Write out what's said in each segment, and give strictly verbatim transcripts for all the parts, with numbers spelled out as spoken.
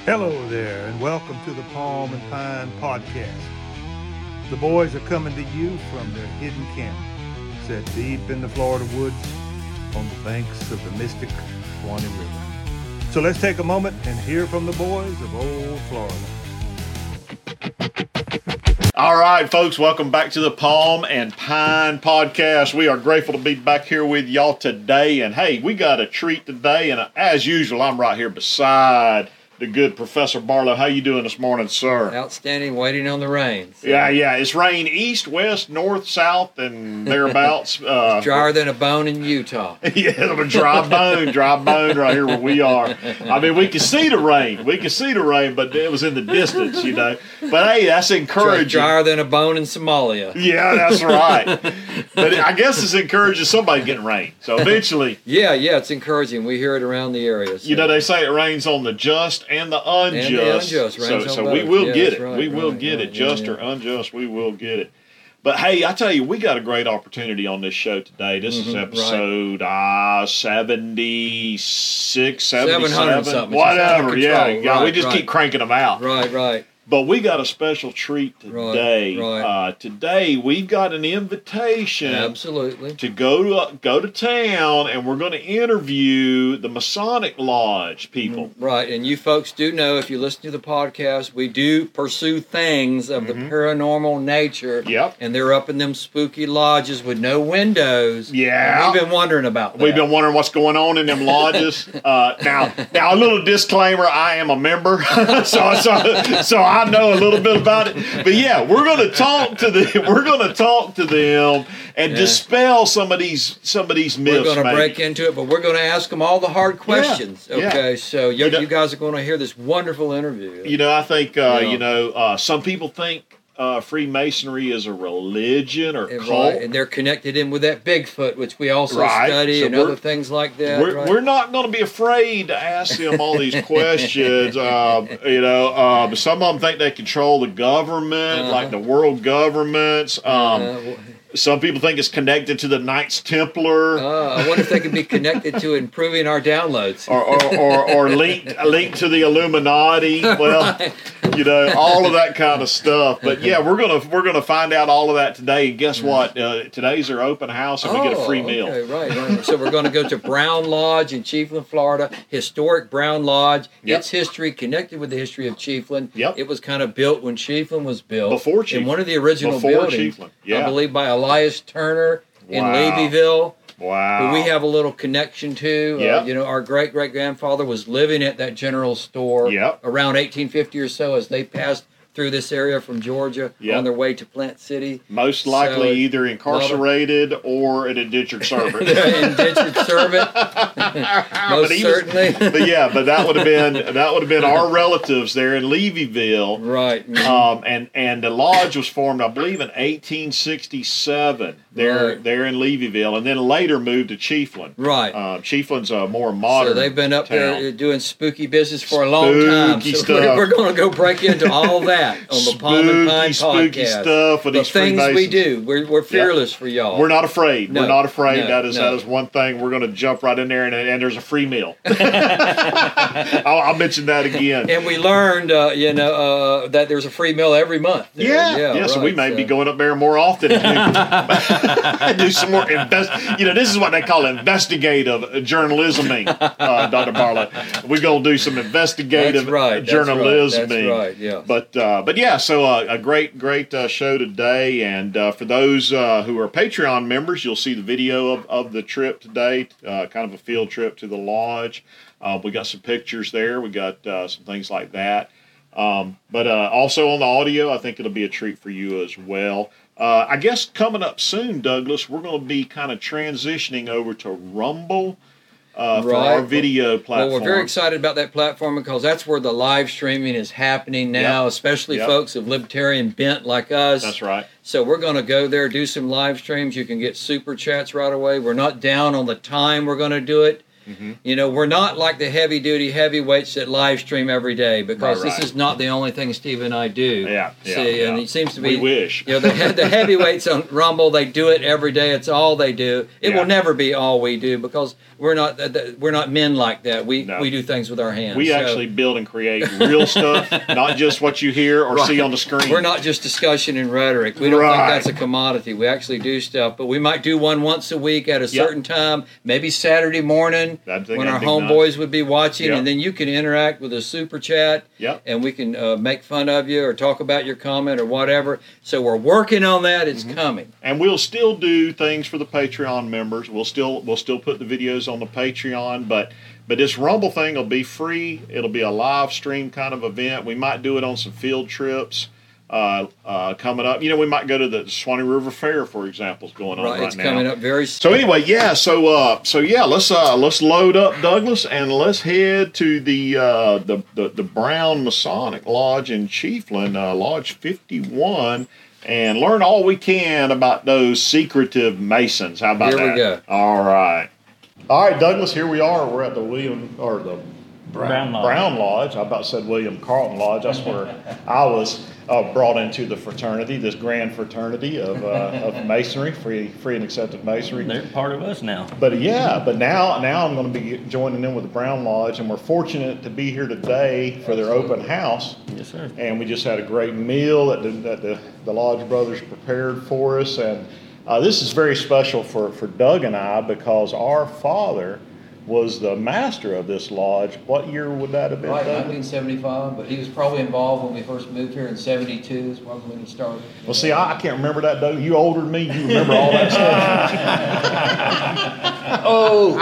Hello there, and welcome to the Palm and Pine Podcast. The boys are coming to you from their hidden camp, set deep in the Florida woods on the banks of the mystic Suwannee River. So let's take a moment and hear from the boys of old Florida. All right, folks, welcome back to the Palm and Pine Podcast. We are grateful to be back here with y'all today. And hey, we got a treat today. And as usual, I'm right here beside the good Professor Barlow. How you doing this morning, sir? Outstanding, waiting on the rain. So. Yeah, yeah. It's rain east, west, north, south, and thereabouts. Uh, it's drier than a bone in Utah. Yeah, a dry bone, dry bone right here where we are. I mean, we can see the rain. We can see the rain, but it was in the distance, you know. But hey, that's encouraging. Drier than a bone in Somalia. Yeah, that's right. But I guess it's encouraging somebody getting rain. So eventually. Yeah, yeah, it's encouraging. We hear it around the area. So. You know, they say it rains on the just and the unjust. And the unjust. So, so we will yeah, get it. Right, we will right, get right, it. Just yeah, or yeah. unjust, we will get it. But hey, I tell you, we got a great opportunity on this show today. This mm-hmm, is episode right. uh, seventy-six, seventy-seven, something. whatever. Yeah, yeah right, we just right. keep cranking them out. Right, right. But we got a special treat today. Right, right. Uh, today we've got an invitation. Absolutely. To go to uh, go to town, and we're going to interview the Masonic Lodge people. Right, and you folks do know, if you listen to the podcast, we do pursue things of mm-hmm. the paranormal nature. Yep. And they're up in them spooky lodges with no windows. Yeah. We've been wondering about that. We've been wondering what's going on in them lodges. uh, now, now a little disclaimer: I am a member, so so so. I I know a little bit about it, but yeah, we're going to talk to them. We're going to talk to them and yeah. dispel some of these some of these myths. We're going to maybe. break into it, but we're going to ask them all the hard questions. Yeah. Okay, yeah. so you, you, know, you guys are going to hear this wonderful interview. You know, I think uh, yeah. you know uh, some people think uh, Freemasonry is a religion or and cult, right, and they're connected in with that Bigfoot, which we also right. study, so and other things like that. We're, right? we're not going to be afraid to ask them all these questions. uh, you know, uh, some of them think they control the government, uh-huh. like the world governments. Um, uh, some people think it's connected to the Knights Templar. Uh, I wonder if they could be connected to improving our downloads, or or, or, or linked linked to the Illuminati. Well, right. you know, all of that kind of stuff. But yeah, we're gonna we're gonna find out all of that today. And guess what? Uh, today's our open house, and oh, we get a free meal. Okay, right. So we're going to go to Brown Lodge in Chiefland, Florida. Historic Brown Lodge. Yep. Its history connected with the history of Chiefland. Yep. It was kind of built when Chiefland was built. Before Chiefland. In one of the original Before buildings. Chiefland. Yeah. I believe by Elias Turner in wow. Levyville. Wow. Who we have a little connection to. Yep. Uh, you know, our great-great-grandfather was living at that general store yep. around eighteen fifty or so as they passed through this area from Georgia yep. on their way to Plant City. Most likely so, either incarcerated of, or an indentured servant. indentured servant. Most but certainly. Was, but yeah, but that would have been that would have been our relatives there in Levyville. Right. Mm-hmm. Um, and, and the lodge was formed, I believe, in eighteen sixty-seven there right. there in Levyville, and then later moved to Chiefland. Right. Uh, Chiefland's a more modern. So they've been up town. there doing spooky business for a long spooky time. So stuff. we're, we're going to go break into all that on the spooky, Palm and Pine spooky podcast. stuff with the these things Freemasons. we do. We're, we're fearless yep. for y'all. We're not afraid. No, we're not afraid. No, that is no. that is one thing. We're going to jump right in there, and, and there's a free meal. I'll, I'll mention that again. And we learned, uh, you know, uh, that there's a free meal every month. There. Yeah, yeah, yeah. right, So we may so. be going up there more often. And do, do some more invest. You know, this is what they call investigative journalism. Uh, Doctor Barlow, we're gonna do some investigative that's right, journalism. That's right. That's right. Yeah. But uh, but yeah, so uh, a great great uh, show today, and uh, for those uh, who are Patreon members, you'll see the video of, of the trip today. Uh, kind of a field trip to the lodge. Uh, we got some pictures there. We got uh, some things like that. Um, but uh, also on the audio, I think it'll be a treat for you as well. Uh, I guess coming up soon, Douglas, we're going to be kind of transitioning over to Rumble uh, for right. our video platform. Well, we're very excited about that platform because that's where the live streaming is happening now, yep. especially yep. folks of libertarian bent like us. That's right. So we're going to go there, do some live streams. You can get super chats right away. We're not down on the time we're going to do it. Mm-hmm. You know, we're not like the heavy duty heavyweights that live stream every day, because right, right. this is not the only thing Steve and I do. Yeah, yeah, See, yeah. and it seems to be. We wish. You know, the, the heavyweights on Rumble, they do it every day. It's all they do. It Yeah. will never be all we do, because we're not we're not men like that. We No. we do things with our hands. We So actually build and create real stuff, not just what you hear or Right. see on the screen. We're not just discussion and rhetoric. We don't Right. think that's a commodity. We actually do stuff, but we might do one once a week at a certain time, maybe Saturday morning I think when our that'd be homeboys nice. would be watching, Yep. and then you can interact with a super chat, Yep. and we can uh, make fun of you or talk about your comment or whatever. So we're working on that. It's Mm-hmm. coming. And we'll still do things for the Patreon members. We'll still we'll still put the videos on the Patreon, but but this Rumble thing will be free. It'll be a live stream kind of event. We might do it on some field trips uh, uh, coming up. You know, we might go to the Swanee River Fair, for example, is going on Right, right it's now. coming up very soon. So anyway, yeah. So uh, so yeah. Let's uh, let's load up Douglas and let's head to the uh, the, the the Brown Masonic Lodge in Chiefland, uh, Lodge fifty-one, and learn all we can about those secretive Masons. How about Here we that? go. All right. All right, Douglas. Here we are. We're at the William or the Brown Lodge. Brown Lodge. I about said William Carlton Lodge. That's where I was uh, brought into the fraternity, this grand fraternity of uh, of Masonry, free free and accepted Masonry. They're part of us now. But yeah, but now now I'm going to be joining in with the Brown Lodge, and we're fortunate to be here today for their open house. Yes, sir. And we just had a great meal that the, that the, the Lodge brothers prepared for us, and uh, this is very special for, for Doug and I, because our father was the master of this lodge. What year would that have been, Right, Doug? nineteen seventy-five, but he was probably involved when we first moved here in seventy-two is when he started. Well, see, I, I can't remember that, Doug. You older than me. You remember all that stuff. Oh!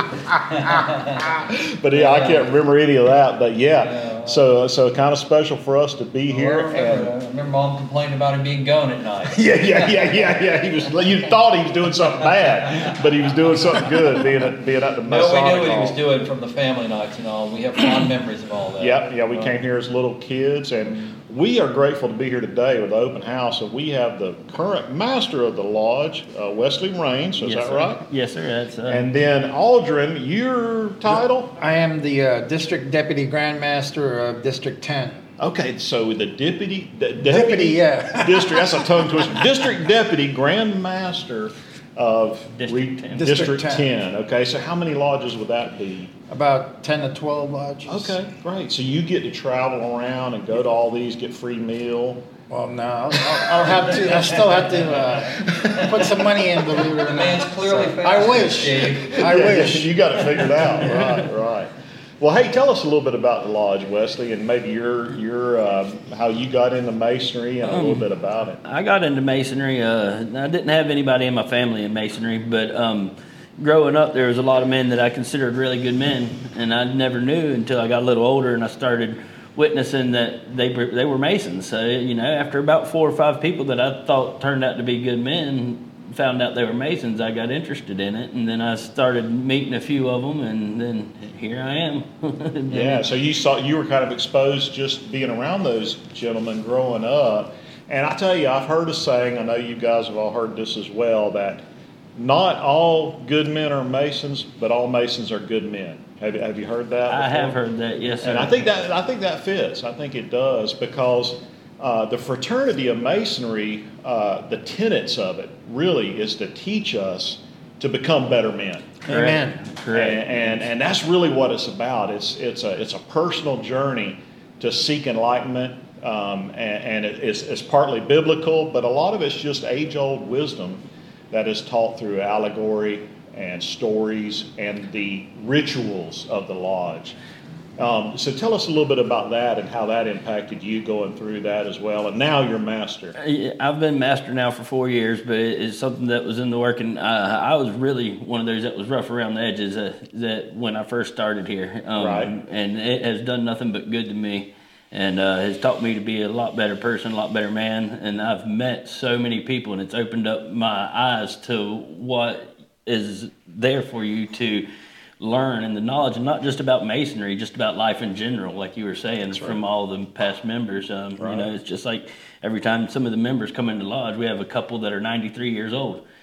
But yeah, I can't remember any of that. But yeah, so so kind of special for us to be here. Well, I remember, I remember Mom complaining about him being gone at night. Yeah, yeah, yeah, yeah, yeah. He was. You thought he was doing something bad, but he was doing something good, being at being at the No, Masonic we knew what he Hall. was doing from the family nights and all. We have fond memories of all that. Yeah, yeah. We Right. came here as little kids, and we are grateful to be here today with the open house. So we have the current master of the lodge, uh, Wesley Rains. Is yes, that sir. right? Yes, sir. That's uh, And then Aldrin, your title? I am the uh, District Deputy Grandmaster of District ten. Okay, so the deputy, the Deputy, yeah. district. That's a tongue twister. District deputy, grand master of District ten. District District ten. Okay, so how many lodges would that be? About ten to twelve lodges. Okay, great. So you get to travel around and go to all these, get free meal. Well, no, I'll, I'll, I'll have to. I still have to uh, put some money in, believe it or The not. man's clearly So, fast. I wish. Steve. I Yeah, wish. you got it figured out. Right, right. Well, hey, tell us a little bit about the lodge, Wesley, and maybe your your um, how you got into masonry and a little Um, bit about it. I got into masonry. Uh, I didn't have anybody in my family in masonry, but um, growing up, there was a lot of men that I considered really good men, and I never knew until I got a little older and I started witnessing that they were, they were Masons. So, you know, after about four or five people that I thought turned out to be good men found out they were Masons, I got interested in it, and then I started meeting a few of them, and then here I am. Yeah, so you saw you were kind of exposed just being around those gentlemen growing up. And I tell you, I've heard a saying, I know you guys have all heard this as well, that not all good men are Masons, but all Masons are good men. Have, have you heard that I before? have heard that, yes, sir. And I think that I think that fits. I think it does, because uh, the fraternity of Masonry, uh, the tenets of it really is to teach us to become better men. Amen. Correct. And, and and that's really what it's about. It's it's a it's a personal journey to seek enlightenment, um, and, and it, it's it's partly biblical, but a lot of it's just age old wisdom that is taught through allegory and stories and the rituals of the lodge. Um, so tell us a little bit about that and how that impacted you going through that as well. And now you're master. I've been master now for four years, but it's something that was in the work, and uh, I was really one of those that was rough around the edges uh, that when I first started here. Um, Right. And it has done nothing but good to me, and uh, has taught me to be a lot better person, a lot better man. And I've met so many people, and it's opened up my eyes to what is there for you to learn, and the knowledge, and not just about masonry, just about life in general, like you were saying. That's right. From all the past members. Um, Right. You know, it's just like every time some of the members come into lodge, we have a couple that are ninety-three years old,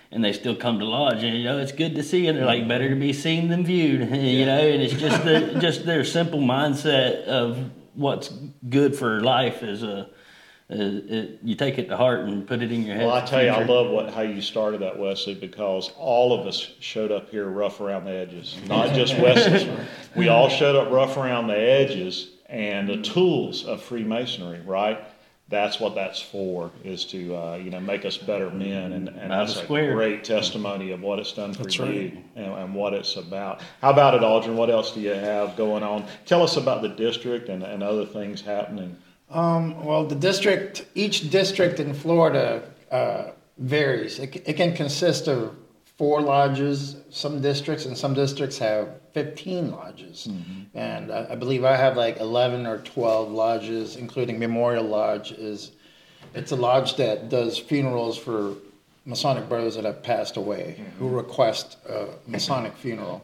and they still come to lodge, and you know it's good to see, and they're like better to be seen than viewed, you know, and it's just the, just their simple mindset of what's good for life is a. Uh, it, you take it to heart and put it in your head. Well, I tell you, I love what how you started that, Wesley, because all of us showed up here rough around the edges. Not just Wesley. We all showed up rough around the edges, and the tools of Freemasonry, right? That's what that's for, is to uh, you know make us better men, and, and that's a square. great testimony of what it's done for That's you right. and, and what it's about. How about it, Aldrin? What else do you have going on? Tell us about the district and, and other things happening. Um, well, the district, each district in Florida uh, varies. It, c- it can consist of four lodges. Some districts and some districts have fifteen lodges. Mm-hmm. And I, I believe I have like eleven or twelve lodges, including Memorial Lodge. Is It's a lodge that does funerals for Masonic brothers that have passed away, mm-hmm. who request a Masonic funeral.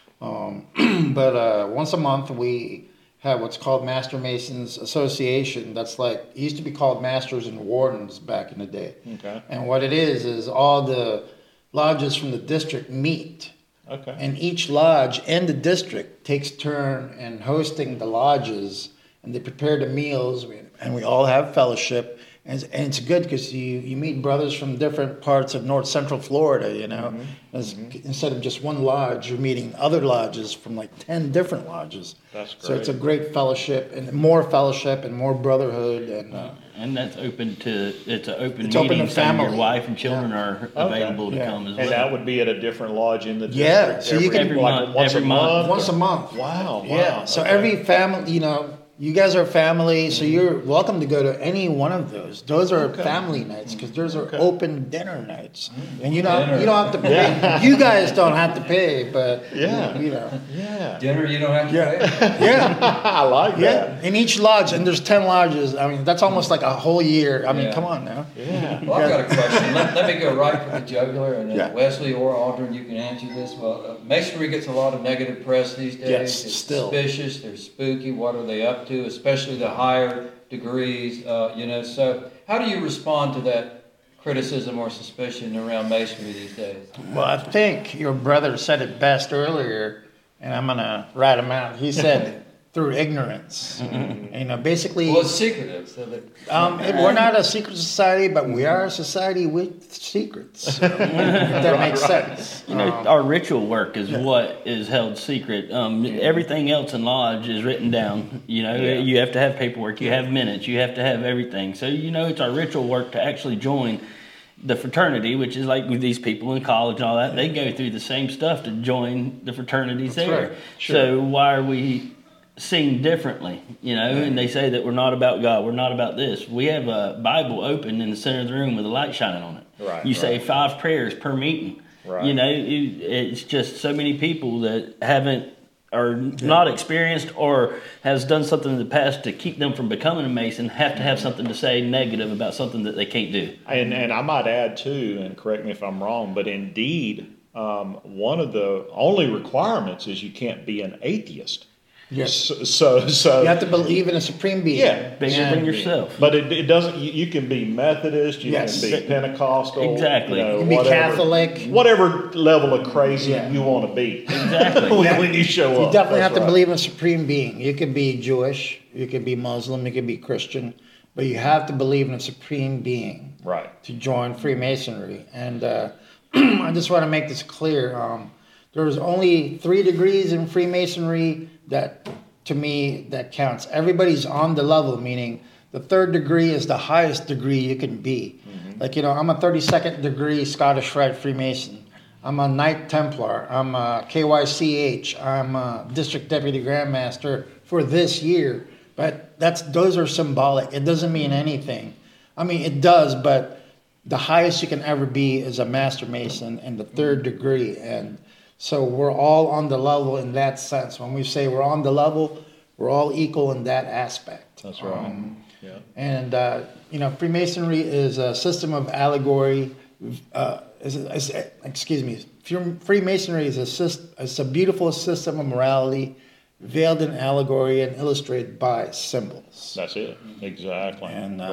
Um, but uh, once a month we have what's called Master Masons Association. That's like, it used to be called Masters and Wardens back in the day. Okay. And what it is, is all the lodges from the district meet. Okay. And each lodge in the district takes turn in hosting the lodges, and they prepare the meals, and we all have fellowship. And it's, and it's good because you, you meet brothers from different parts of North Central Florida, you know. Mm-hmm. As, mm-hmm. Instead of just one lodge, you're meeting other lodges from like ten different lodges. That's great. So it's a great fellowship, and more fellowship and more brotherhood. And uh, And that's open to, it's an open It's open meeting, to so your family. wife and children Yeah. are Okay. available to Yeah. come as And well. that would be at a different lodge in the district? Yeah, so you every, can- Every like month- once every a month. month? once a month. Wow, wow. Yeah. So okay. every family, you know, you guys are family, so you're welcome to go to any one of those. Those are Okay. family nights because those are Okay. open dinner nights, and you don't Dinner. you don't have to pay. You guys don't have to pay, but Yeah. you know, Yeah. Dinner you don't have to Yeah. pay. yeah, I like yeah. that. In each lodge, and there's ten lodges. I mean, that's almost like a whole year. I mean, Yeah. come on now. Yeah. Well, I've got a question. Let, let me go right for the jugular, and then Yeah. Wesley or Aldrin, you can answer this. Well, uh, Masonry gets a lot of negative press these days. Yes, it's still. suspicious. They're spooky. What are they up to? Especially the higher degrees. Uh, you know. So, how do you respond to that criticism or suspicion around Masonry these days? Well, I think your brother said it best earlier, and I'm gonna write him out. He said through ignorance. You know, basically. Well, it's secretive. So that, Um, it- we're not a secret society, but we are a society with secrets. So, if that makes sense. You know, Um, our ritual work is what is held secret. Um, Everything else in lodge is written down. You know, Yeah. you have to have paperwork, you have minutes, you have to have everything. So, you know, it's our ritual work to actually join the fraternity, which is like with these people in college and all that. They go through the same stuff to join the fraternities That's there. right. Sure. So why are we seen differently? You know, and they say that we're not about God, we're not about this. We have a Bible open in the center of the room with a light shining on it. Right, You say right. five prayers per meeting. Right. You know, it, it's just so many people that haven't are not experienced or has done something in the past to keep them from becoming a Mason have to have something to say negative about something that they can't do. And and I might add too, and correct me if I'm wrong, but indeed, um, one of the only requirements is you can't be an atheist. yes. So so, so You have to believe in a supreme being. Yeah. Bigger And- than yourself. but it, it doesn't. You, you can be Methodist, you Yes. can be Pentecostal, Exactly. You, know, You can be whatever, Catholic. whatever level of crazy Yeah. you want to be. Exactly. when, when you show You up, definitely That's have to right. believe in a supreme being. You could be Jewish, you could be Muslim, you could be Christian, but you have to believe in a supreme being Right. to join Freemasonry. And uh, I just want to make this clear. Um, there's only three degrees in Freemasonry that, to me, that counts. Everybody's on the level, meaning the third degree is the highest degree you can be. Like, you know, I'm a thirty-second degree Scottish Rite Freemason. I'm a Knight Templar. I'm a K Y C H. I'm a District Deputy Grand Master for this year. But that's those are symbolic. It doesn't mean anything. I mean, it does, but the highest you can ever be is a Master Mason in the third degree. And so we're all on the level in that sense. When we say we're on the level, we're all equal in that aspect. That's right. Um, Yeah. and, uh, you know, Freemasonry is a system of allegory. Uh, is, is, excuse me. Freemasonry is a, syst- it's a beautiful system of morality veiled in allegory and illustrated by symbols. That's it. Exactly. And, uh, right.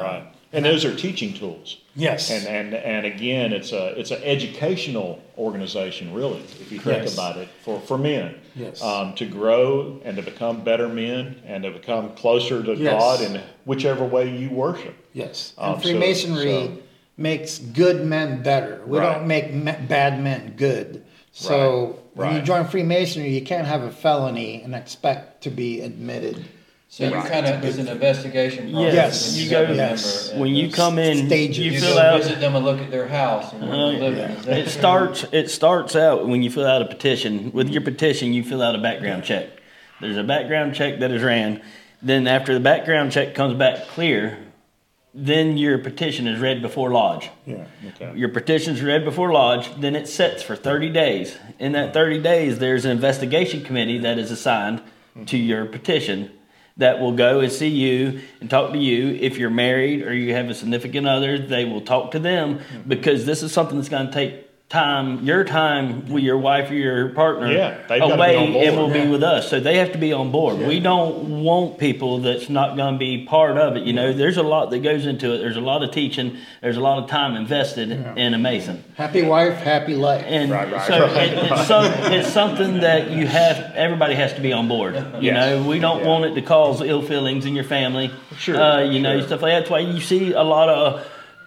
And those are teaching tools. Yes. And and and again, it's a it's an educational organization, really, if you think Yes. about it, for for men. Yes. Um, to grow and to become better men and to become closer to Yes. God in whichever way you worship. Yes. Um, And so- Freemasonry so- makes good men better. We Right. don't make me- bad men good. So Right. when you Right. join Freemasonry, you can't have a felony and expect to be admitted. So you kind of, there's an investigation process. Yes, when you become go- a member, yes. and When you it's- come in, Stages. you You fill go out. visit them and look at their house and where Uh, they're living. Is that It starts. It starts out when you fill out a petition. With your petition, you fill out a background check. There's a background check that is ran. Then after the background check comes back clear, then your petition is read before lodge. Yeah. Okay. Your petition's read before lodge. Then it sets for thirty days. In that thirty days, there's an investigation committee that is assigned to your petition that will go and see you and talk to you. If you're married or you have a significant other, they will talk to them, because this is something that's going to take time, your time with your wife or your partner Yeah, they've gotta be away on board. and will Yeah. be with us. So they have to be on board. We don't want people that's not going to be part of it. You know, there's a lot that goes into it. There's a lot of teaching. There's a lot of time invested in a Mason. Happy wife, happy life. And Right, right, so right. It, it's, some, it's something that you have, everybody has to be on board. You Yes. know, we don't Yeah. want it to cause ill feelings in your family. Sure, Uh, you know, sure. stuff like that. That's why you see a lot of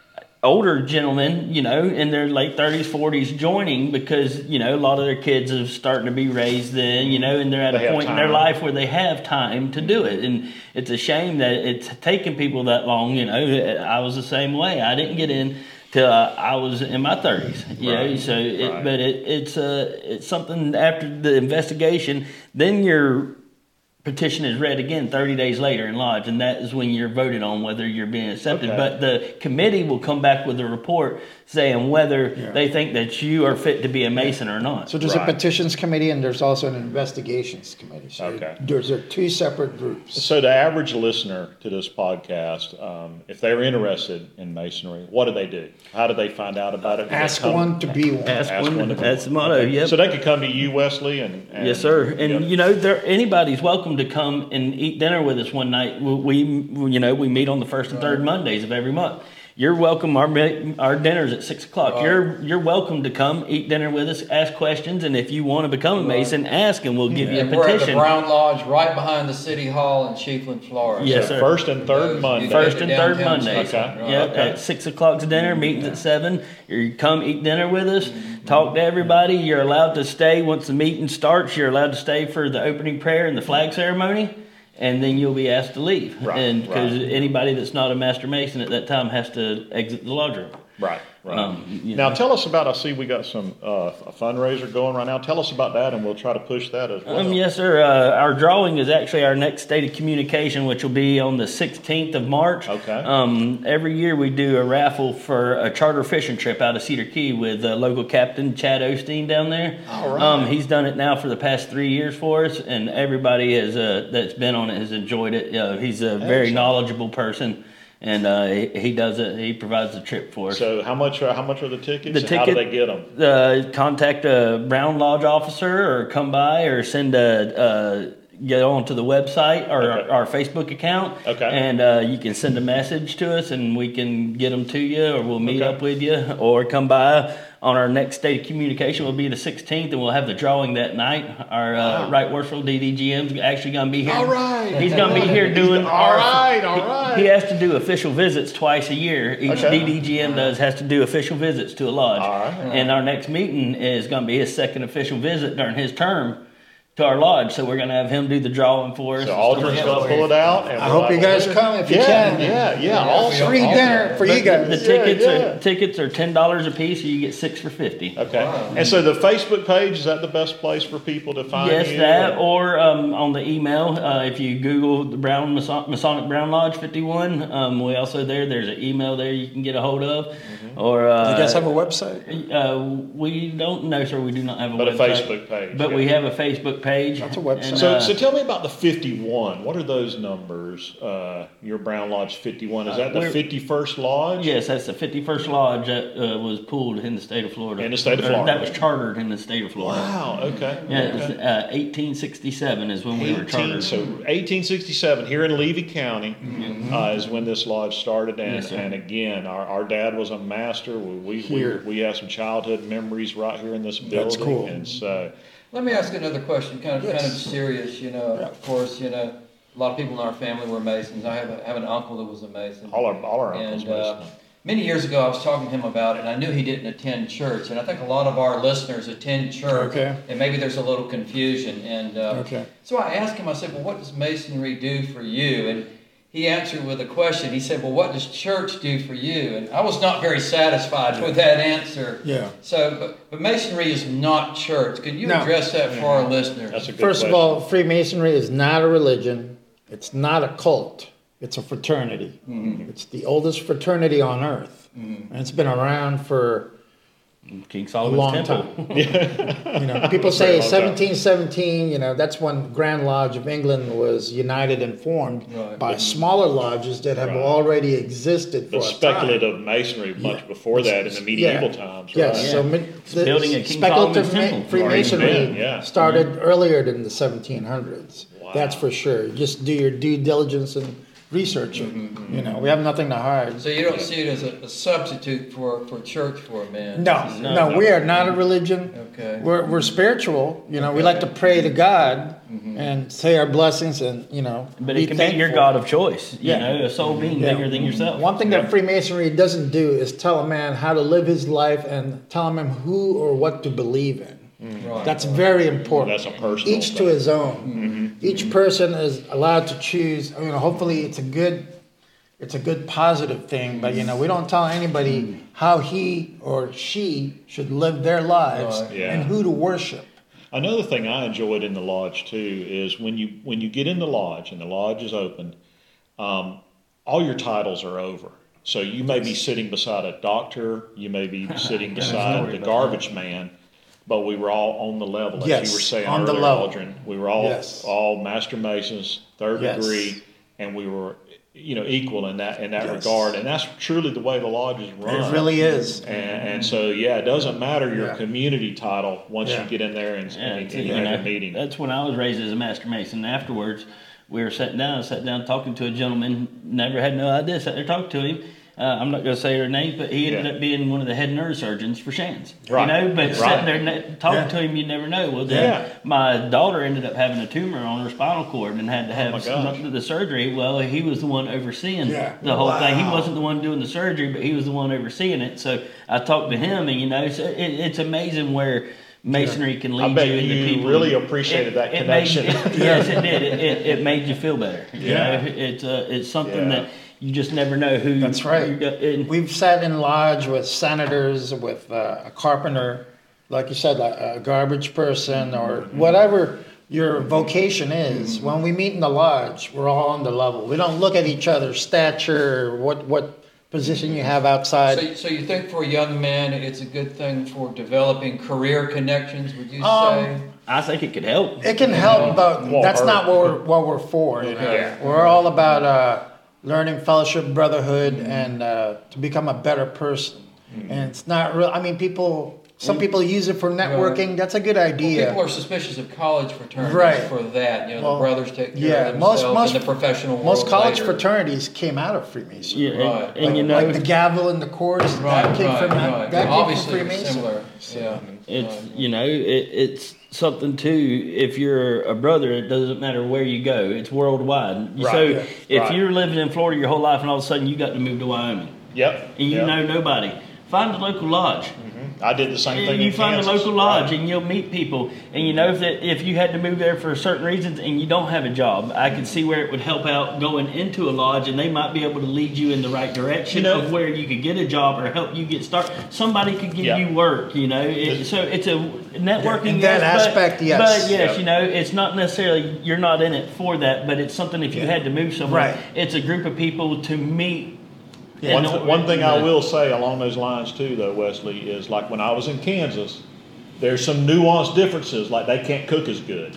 older gentlemen, you know, in their late thirties, forties joining, because, you know, a lot of their kids are starting to be raised then, you know, and they're at They a have point in their time. life where they have time to do it. And it's a shame that it's taken people that long, you know. I was the same way. I didn't get in till uh, I was in my thirties, you know. Right, So, it, right. but it, it's uh, it's something after the investigation, then your petition is read again thirty days later in lodge, and that is when you're voted on whether you're being accepted. Okay. But the committee will come back with a report saying whether Yeah. they think that you are fit to be a Mason or not. So there's Right. a petitions committee and there's also an investigations committee. So Okay. there's are two separate groups. So the average listener to this podcast, um, if they're interested in Masonry, what do they do? How do they find out about it? Do they Ask come- one to be one. Ask Ask one, one to be that's the one. motto. Okay. Yep. So they could come to you, Wesley, and, and Yes, sir. And Yep. you know, there anybody's welcome to come and eat dinner with us one night. We, we you know, we meet on the first and third Mondays of every month. You're welcome. Our mi- our dinner's at six o'clock. Right. You're you're welcome to come eat dinner with us, ask questions, and if you want to become a Mason, ask, and we'll give you a And we're at the petition. Brown Lodge, right behind the City Hall in Chiefland, Florida. Yes, So sir. first and third You Monday. go First to and third downtown Mondays. Chiefland, right. Yep, Okay. at six o'clock's dinner, meetings at seven. You come eat dinner with us, talk to everybody. You're allowed to stay once the meeting starts. You're allowed to stay for the opening prayer and the flag ceremony, and then you'll be asked to leave. Right, and because right. anybody that's not a Master Mason at that time has to exit the lodge room. Right, right. Um, you now know. tell us about, I see we got some, uh, a fundraiser going right now. Tell us about that and we'll try to push that as well. Um, yes, sir. Uh, our drawing is actually our next state of communication, which will be on the sixteenth of March. Okay. Um, every year we do a raffle for a charter fishing trip out of Cedar Key with uh, local captain Chad Osteen down there. All right. Um, he's done it now for the past three years for us, and everybody has uh, that's been on it has enjoyed it. Uh, he's a very Excellent. knowledgeable person, and uh, he, he does it. He provides the trip for us. So how much, are- how much are the tickets? The and how do they ticket- get them? uh, contact a Brown Lodge officer or come by or send a, uh, get onto the website or Okay. our, our Facebook account. Okay. And uh, you can send a message to us and we can get them to you, or we'll meet Okay. up with you, or come by on our next state of communication. Will be the sixteenth, and we'll have the drawing that night. Our uh, Wow. Right Worshipful D D G M's actually going to be here. All right. He's going to be here doing All our- right, all he- right. He has to do official visits twice a year. Each Okay. D D G M does has to do official visits to a lodge. All right. And our next meeting is going to be his second official visit during his term to our lodge. So we're going to have him do the drawing for us. So Aldrin's Yeah. gonna pull it out. And I we'll hope you have a guys winner. come if you yeah, can. Yeah, yeah, awesome. Free awesome. dinner for you guys. The Yeah, tickets yeah. are tickets are ten dollars a piece, so you get six for fifty. Okay. Wow. And so the Facebook page, is that the best place for people to find Yes, you? that or um, on the email. Uh, if you Google the Brown Mason- Masonic Brown Lodge fifty-one, um, we also there. There's an email there you can get a hold of. Mm-hmm. Or uh, You guys have a website? Uh, we don't know, sir. We do not have a But a website. Facebook page. But yeah. we have a Facebook page. That's a website. And, So, uh, so tell me about the fifty-one. What are those numbers? Uh, your Brown Lodge fifty-one. Is that the we're- fifty-first lodge? Yes, that's the fifty-first lodge that uh, was pulled in the state of Florida. In the state of Or Florida. That was chartered in the state of Florida. Wow. Okay. Yeah, it was, okay. uh, eighteen sixty-seven is when we were eighteen, chartered. so eighteen sixty-seven here in Levy County uh, is when this lodge started, and, Yes, sir. and again, our, our dad was a master. We we, we Here. we have some childhood memories right here in this building, That's cool. and so Let me ask another question, kind of, kind of Yes. serious, you know, Yeah. of course, you know, a lot of people in our family were Masons. I have, a, have an uncle that was a Mason. all our all our uncles. And uh, Mason. many years ago, I was talking to him about it, and I knew he didn't attend church. And I think a lot of our listeners attend church, Okay. and maybe there's a little confusion. And uh, Okay. so I asked him, I said, well, what does Masonry do for you? And he answered with a question. He said, well, what does church do for you? And I was not very satisfied with that answer. Yeah. So, but, but Masonry is not church. Could you No. address that for our listeners? That's a good First question. of all, Freemasonry is not a religion. It's not a cult. It's a fraternity. Mm-hmm. It's the oldest fraternity on earth. And it's been around for, King a Solomon's long Temple. you know, people Very say long time. seventeen seventeen, you know, that's when Grand Lodge of England was united and formed Right. by smaller lodges that have Right. already existed for But a time. speculative masonry much Yeah. before that in the medieval Yeah. times. Yes, right? so Yeah. mi- the building a King speculative Solomon's ma- Temple. Freemasonry Or even then, yeah. started earlier than the seventeen hundreds. Wow. That's for sure. Just do your due diligence and research it. Mm-hmm. You know, we have nothing to hide. So you don't see it as a, a substitute for, for church for a man? No, No, no, no. we are not a religion. Okay. We're, we're spiritual. You know, we like to pray to God Mm-hmm. and say our blessings and, you know, But be it can be your thankful. God of choice. You Yeah. know, a soul being Yeah. bigger than yourself. One thing that Freemasonry doesn't do is tell a man how to live his life and tell him who or what to believe in. Right. That's very important. That's a personal Each to thing. his own. Each person is allowed to choose. I mean, hopefully, it's a good, it's a good positive thing. But you know, we don't tell anybody how he or she should live their lives Right. Yeah. and who to worship. Another thing I enjoyed in the lodge too is when you when you get in the lodge and the lodge is open, um, all your titles are over. So you may be sitting beside a doctor, you may be sitting beside the garbage man, but we were all on the level, as Yes, you were saying on the earlier, level. Aldrin. We were all Yes. all master masons, third Yes. degree, and we were you know equal in that in that Yes. regard. And that's truly the way the lodge is run. It really is. And, and so, yeah, it doesn't matter your Yeah. community title once Yeah. you get in there and, Yeah, and, it's- and you you have know, a meeting. That's when I was raised as a master mason. Afterwards, we were sitting down, sat down talking to a gentleman. Never had no idea. Sat there talking to him. Uh, I'm not going to say her name, but he ended Yeah. up being one of the head neurosurgeons for Shands. Right. You know, but Right. sitting there ne- talking Yeah. to him, you never know. Well, then Yeah. my daughter ended up having a tumor on her spinal cord and had to have my some, gosh. the surgery. Well, he was the one overseeing Yeah. the whole thing. He Wow. wasn't the one doing the surgery, but he was the one overseeing it. So I talked to him, and you know, so it, it's amazing where masonry can lead I bet you into you people. really appreciated that it connection. Made, it, yes, it did. It, it, it made you feel better. You Yeah. know, it's uh, it's something Yeah. that you just never know who. That's right. you got- and- We've sat in lodge with senators, with uh, a carpenter, like you said, a, a garbage person, or whatever your vocation is. When we meet in the lodge, we're all on the level. We don't look at each other's stature, or what what position you have outside. So, so you think for a young man, it's a good thing for developing career connections? Would you Um, say? I think it could help. It can help, but Won't that's hurt. not what we're, what we're for. You know? Okay. We're all about uh, learning fellowship, brotherhood, and uh, to become a better person. And it's not real. I mean, people. Some people use it for networking. That's a good idea. People are suspicious of college fraternities Right. for that. You know, Well, the brothers take care yeah, of most- themselves most- in the professional world. Most college later. fraternities came out of Freemasonry. Yeah, and, Right. and Like, you know, like the gavel and the chords, Right, that came right, from that. right. That came Obviously, from it's Freemasonry. similar. Yeah. it's Right. you know, it, it's something too. If you're a brother, it doesn't matter where you go. It's worldwide. Right, So yeah, if right. you're living in Florida your whole life, and all of a sudden you got to move to Wyoming, Yep. and you yep. know nobody, find a local lodge. I did the same thing. And you in find Kansas. a local lodge Right. and you'll meet people. And you know if that if you had to move there for certain reasons and you don't have a job, I could see where it would help out going into a lodge, and they might be able to lead you in the right direction You know- of where you could get a job or help you get started. Somebody could give Yeah. you work, you know. It, so it's a networking. In that yes, but- aspect, yes. But yes, Yeah. you know, it's not necessarily you're not in it for that, but it's something if you had to move somewhere, Right. it's a group of people to meet. One, And- th- one thing I will say along those lines too, though, Wesley, is like when I was in Kansas, there's some nuanced differences, like they can't cook as good. So,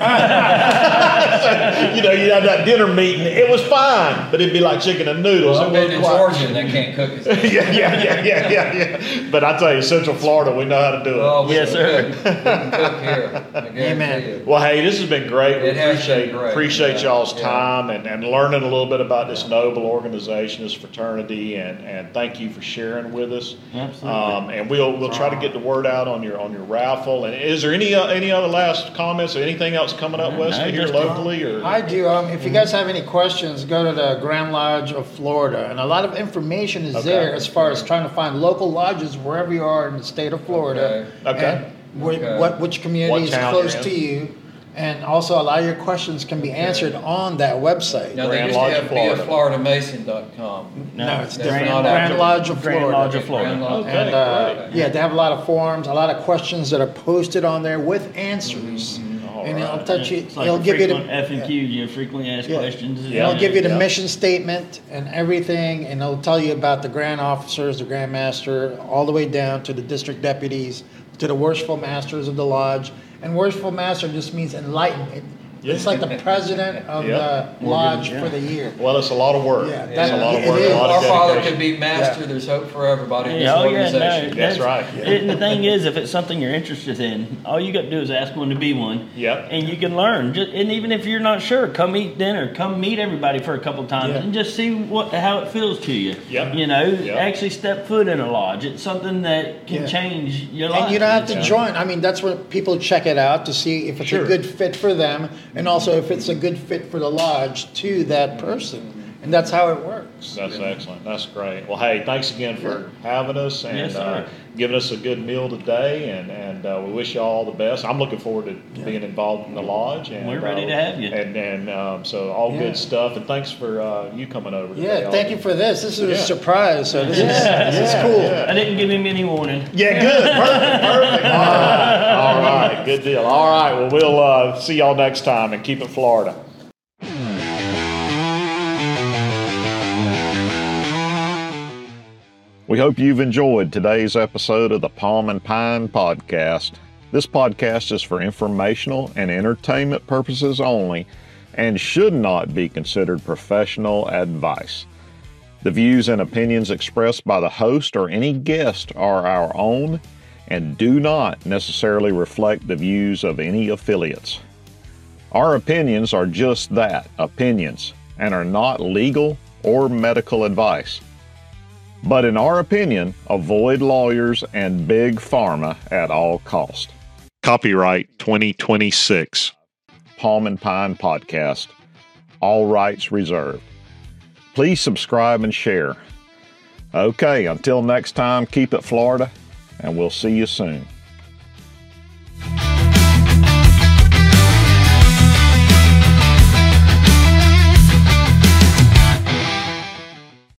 you know, you have that dinner meeting. It was fine, but it'd be like chicken and noodles. Well, I've It been in wasn't quite- Georgia and they can't cook as good. yeah, yeah, yeah, yeah, yeah, yeah. But I tell you, Central Florida, we know how to do it. Oh, we Yes, can sir. cook. We can cook here. I guarantee Amen. you. Well, hey, this has been great. We It has appreciate been great. appreciate Yeah, y'all's yeah. time and, and learning a little bit about this noble organization, this fraternity, and, and thank you for sharing with us. Absolutely. Um, and we'll we'll try to get the word out on your on your raffle. And is there any uh, any other last comments or anything else coming up, No, Wesley, here just- locally? Or I do. Um, if you guys have any questions, go to the Grand Lodge of Florida, and a lot of information is Okay. there as far as trying to find local lodges wherever you are in the state of Florida. Okay. Okay. And wh- Okay. what which community What is town close you're in. to you, and also a lot of your questions can be answered on that website. Now, they Grand used to Lodge have of be a Florida. florida mason dot com. No, it's That's Grand, not Grand active. Lodge of Grand Florida. Lodge of Florida. Grand Lodge. Okay, And uh, great. yeah, they have a lot of forums, a lot of questions that are posted on there with answers, and it'll touch you. It's like it'll a give you the frequent F and Q, you know, frequently asked Yeah. questions. Yeah. It'll give you the Yeah. mission statement and everything, and it'll tell you about the grand officers, the grand master, all the way down to the district deputies, to the worshipful masters of the lodge. And worshipful master just means enlightened. It, It's like the president of Yeah. the lodge Yeah. for the year. Well, it's a lot of work. Yeah, It's that- a lot of it work. is. A lot Our of Father dedication. could be master. Yeah. There's hope for everybody in this Yeah, oh yeah, no, organization. That's right. And the thing is, if it's something you're interested in, all you got to do is ask one to be one. Yep. And you can learn. Just, and even if you're not sure, come eat dinner. Come meet everybody for a couple times Yeah. and just see what how it feels to you. Yep. You know, Yep. actually step foot in a lodge. It's something that can Yeah. change your life. And you don't have to Yeah. join. I mean, that's what people check it out to see if it's Sure. a good fit for them, and also if it's a good fit for the lodge to that person. And that's how it works. That's excellent. That's great. Well, hey, thanks again for having us and Yes, sir. uh, giving us a good meal today. And, and uh, we wish you all the best. I'm looking forward to being involved in the lodge. And, We're ready uh, to have you. And, and um, so all Yeah. good stuff. And thanks for uh, you coming over today. Yeah, thank you for this. This is Yeah. a surprise, so this is Yeah. this Yeah, is cool. yeah. I didn't give him any warning. Yeah, good. Perfect. Perfect. All right. All right. Good deal. All right. Well, we'll uh, see y'all next time and keep it Florida. We hope you've enjoyed today's episode of the Palm and Pine Podcast. This podcast is for informational and entertainment purposes only and should not be considered professional advice. The views and opinions expressed by the host or any guest are our own and do not necessarily reflect the views of any affiliates. Our opinions are just that, opinions, and are not legal or medical advice. But in our opinion, avoid lawyers and big pharma at all cost. Copyright twenty twenty-six. Palm and Pine Podcast. All rights reserved. Please subscribe and share. Okay, until next time, keep it Florida, and we'll see you soon.